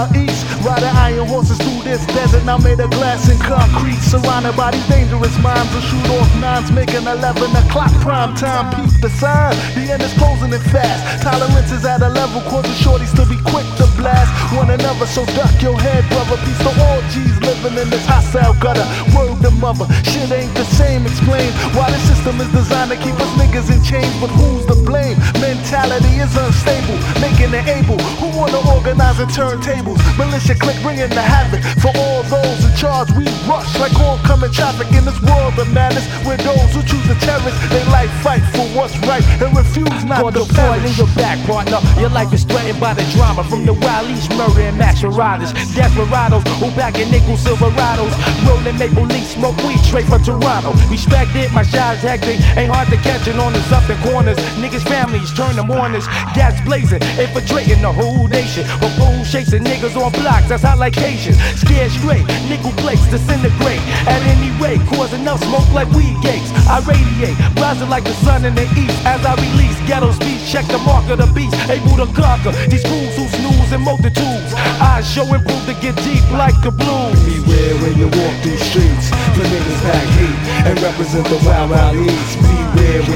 out east, riding iron horses through this desert now made of glass and concrete, surrounded by these dangerous minds who shoot off nines, making 11 o'clock prime time. Peep the sign, the end is closing it fast. Tolerance is at a level causing shorties to be quick to blast one another, so duck your head, brother. Peace to all G's living in this hostile gutter. Word to mother, shit ain't the same. Explain why the system is designed to keep us niggas in chains, but who's to blame? Mentality is unstable, making it able. Who wanna organize and turntables? Militia clique bringing the havoc for all those in charge. We rush like oncoming traffic in this world of madness, where those who choose to cherish their life fight for what's right and refuse not to perish. In your back, partner, your life is threatened by the drama from the Wild East murder and mass riders, desperados who back in nickel Silverados, rolling maple leaf, smoke weed straight from Toronto. Respect it, my shot's hectic, ain't hard to catch it on the southern corners. Niggas' families turn to mourners, gas blazing, infiltrating the whole nation. But fools chasing niggas on blocks, that's hot like Haitian. Scared straight, nickel plates disintegrate at any rate, cause enough smoke like weed gates. I radiate, rising like the sun in the east as I release ghetto speech. Check the mark of the beast, able to conquer these fools who snooze in multitudes. Eyes show and prove to get deep like the blues. Beware when you walk these streets, the niggas pack heat and represent the Wild Wild East. Beware when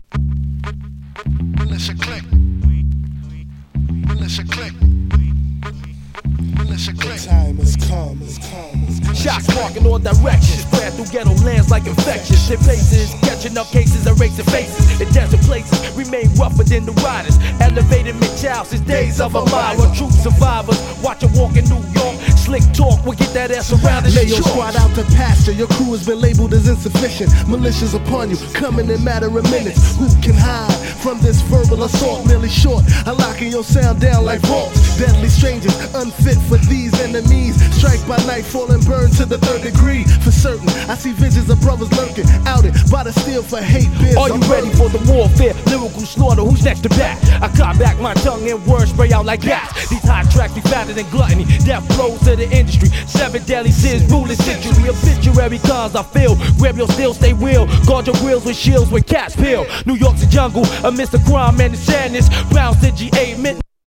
militia clique, militia clique, militia clique. time has come. Shots sparking all directions, spread through ghetto lands like infections. In places, catching up cases, erasing faces. In desert places, remain rougher than the riders. Elevated mental since days of Elmira. True survivors, watch a walk in New York. Slick talk, we'll get that ass around the Lay your squad out to pasture, your crew has been labeled as insufficient. Militia's upon you, coming in matter of minutes. Who can hide from this verbal assault? Merely short, unlocking your sound down like vaults. Deadly strangers, unfit for these enemies. Strike by night, fall and burn to the third degree. For certain, I see visions of brothers lurking, outed by the steel for hate beers. Are you ready for the warfare? Lyrical slaughter, who's next to bat? I cut back my tongue and words spray out like gas. These hot tracks be fatter than gluttony. Death flows to the industry. 7 deadly sins, ruling century. Obituary cars I feel. Grab your steel, stay real. Guard your grills with shields when cats peel. New York's a jungle amidst the crime and the sadness. Brown City 8 minutes.